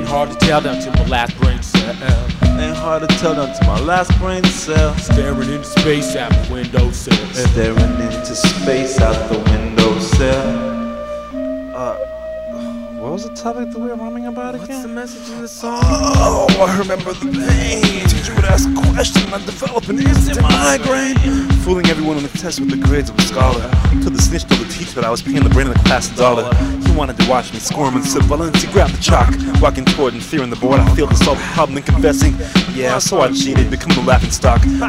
hard to tell down to my last brain cell. Ain't hard to tell down to my last brain cell. Staring into space out the windowsill. Staring into space out the windowsill. What was the topic that we were rhyming about again? What's the message in the song? Oh, I remember the pain. Teacher would ask a question and I'd develop an instant migraine. Fooling everyone on the test with the grades of a scholar. Till the snitch told the teacher that I was paying the brain of the class $1. He wanted to watch me squirm and sip violence. He grabbed the chalk, walking toward and fearing the board. I failed to solve the problem and confessing, yeah, so I cheated, become the laughing stock.